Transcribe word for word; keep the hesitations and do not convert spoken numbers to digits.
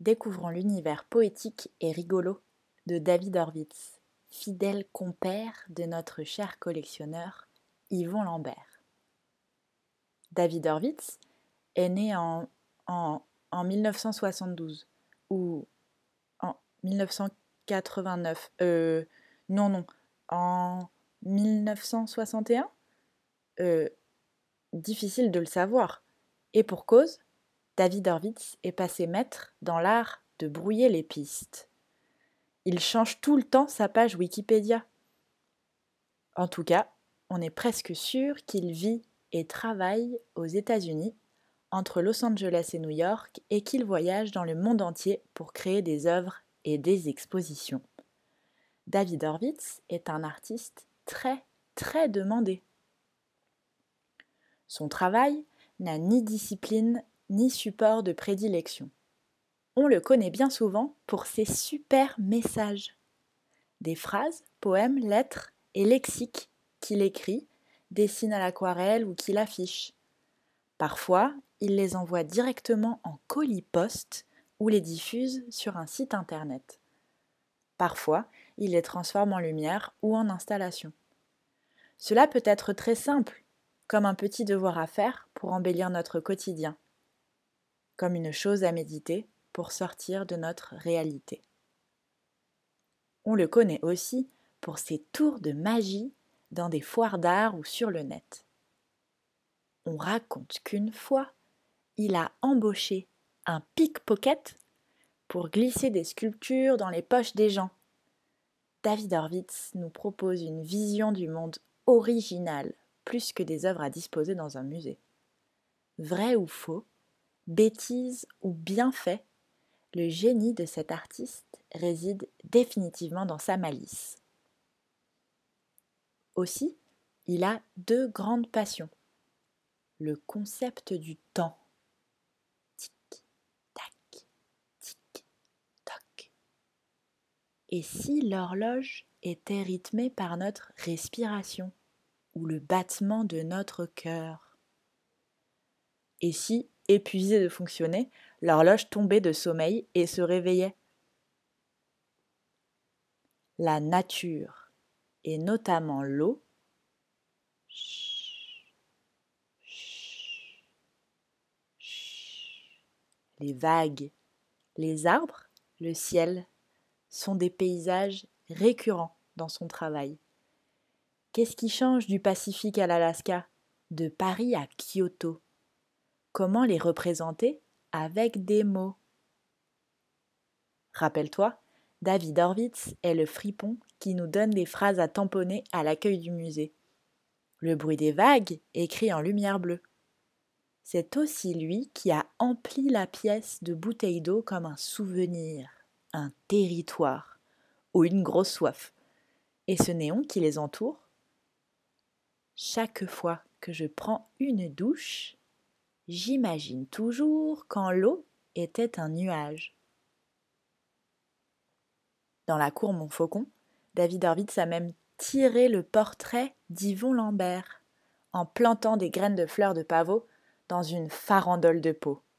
découvrons l'univers poétique et rigolo de David Horwitz, fidèle compère de notre cher collectionneur Yvon Lambert. David Horwitz est né en, en, en mille neuf cent soixante-douze ou en mille neuf cent quatre-vingt-neuf. Euh, non, non, en mille neuf cent soixante et un. Euh, difficile de le savoir. Et pour cause, David Horwitz est passé maître dans l'art de brouiller les pistes. Il change tout le temps sa page Wikipédia. En tout cas, on est presque sûr qu'il vit et travaille aux États-Unis, entre Los Angeles et New York, et qu'il voyage dans le monde entier pour créer des œuvres et des expositions. David Horwitz est un artiste très, très demandé. Son travail n'a ni discipline ni support de prédilection. On le connaît bien souvent pour ses super messages. Des phrases, poèmes, lettres et lexiques qu'il écrit, dessine à l'aquarelle ou qu'il affiche. Parfois, il les envoie directement en colis poste ou les diffuse sur un site internet. Parfois, il les transforme en lumière ou en installation. Cela peut être très simple, comme un petit devoir à faire pour embellir notre quotidien, comme une chose à méditer pour sortir de notre réalité. On le connaît aussi pour ses tours de magie dans des foires d'art ou sur le net. On raconte qu'une fois, il a embauché un pickpocket pour glisser des sculptures dans les poches des gens. David Horwitz nous propose une vision du monde originale, plus que des œuvres à disposer dans un musée. Vrai ou faux, bêtise ou bien fait, le génie de cet artiste réside définitivement dans sa malice. Aussi, il a deux grandes passions. Le concept du temps. Tic, tac, tic, toc. Et si l'horloge était rythmée par notre respiration ou le battement de notre cœur? Et si, épuisée de fonctionner, l'horloge tombait de sommeil et se réveillait? La nature, et notamment l'eau, les vagues, les arbres, le ciel, sont des paysages récurrents dans son travail. Qu'est-ce qui change du Pacifique à l'Alaska, de Paris à Kyoto? Comment les représenter avec des mots? Rappelle-toi, David Horwitz est le fripon qui nous donne des phrases à tamponner à l'accueil du musée. Le bruit des vagues, écrit en lumière bleue. C'est aussi lui qui a empli la pièce de bouteilles d'eau comme un souvenir, un territoire ou une grosse soif. Et ce néon qui les entoure? Chaque fois que je prends une douche, j'imagine toujours quand l'eau était un nuage. Dans la cour Montfaucon, David Horwitz a même tiré le portrait d'Yvon Lambert en plantant des graines de fleurs de pavot dans une farandole de pot.